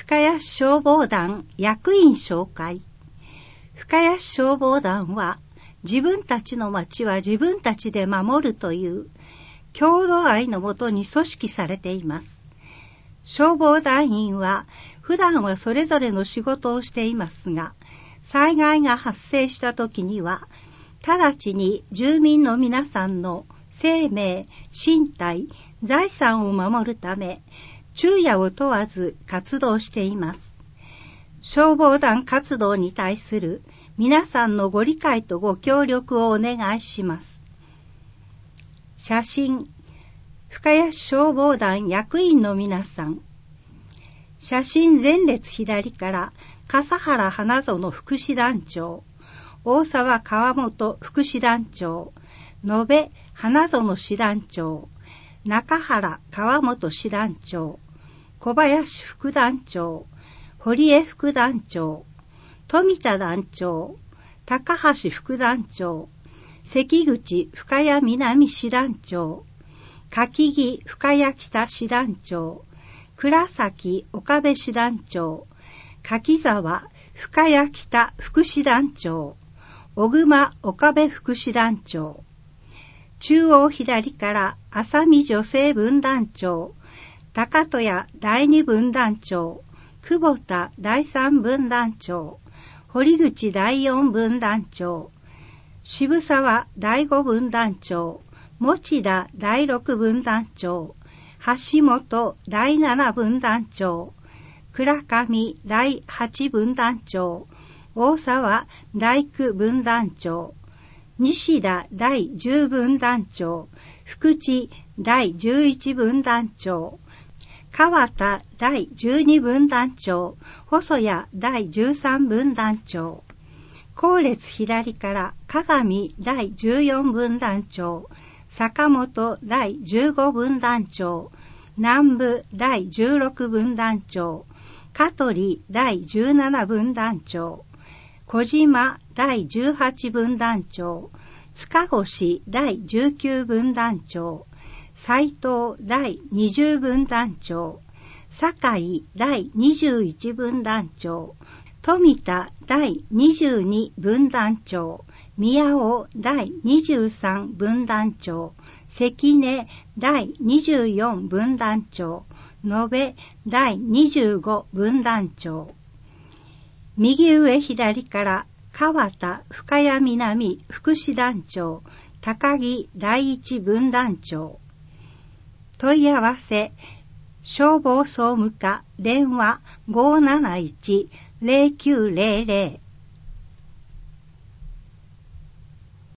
深谷市消防団役員紹介。深谷市消防団は、自分たちの町は自分たちで守るという郷土愛のもとに組織されています。消防団員は普段はそれぞれの仕事をしていますが、災害が発生した時には、直ちに住民の皆さんの生命、身体、財産を守るため、昼夜を問わず活動しています。消防団活動に対する皆さんのご理解とご協力をお願いします。写真、深谷市消防団役員の皆さん。写真前列左から笠原花園副師団長、大沢川本副師団長、野部花園師団長、中原川本師団長、小林副団長、堀江副団長、富田団長、高橋副団長、関口深谷南師団長、柿木深谷北師団長、倉崎岡部師団長、柿沢深谷北副師団長、小熊岡部副師団長、中央左から浅見女性分団長、高戸谷第二分団長、久保田第三分団長、堀口第四分団長、渋沢第五分団長、持田第六分団長、橋本第七分団長、倉上第八分団長、大沢第九分団長、西田第十分団長、福地第十一分団長、川田第十二分団長、細谷第十三分団長、後列左から鏡第十四分団長、坂本第十五分団長、南部第十六分団長、香取第十七分団長、小島第十八分団長、塚越第十九分団長、斉藤第二十分団長、酒井第二十一分団長、富田第二十二分団長、宮尾第二十三分団長、関根第二十四分団長、野部第二十五分団長。右上左から川田深谷南副師団長、高木第一分団長。問い合わせ、消防総務課電話 571-0900